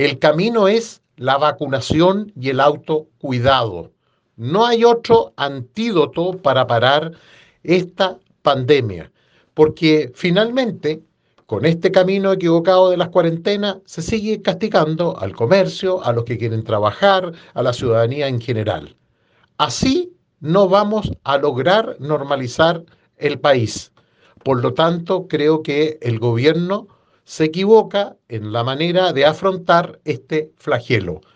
El camino es la vacunación y el autocuidado. No hay otro antídoto para parar esta pandemia, porque finalmente, con este camino equivocado de las cuarentenas, se sigue castigando al comercio, a los que quieren trabajar, a la ciudadanía en general. Así no vamos a lograr normalizar el país. Por lo tanto, creo que el gobierno se equivoca en la manera de afrontar este flagelo.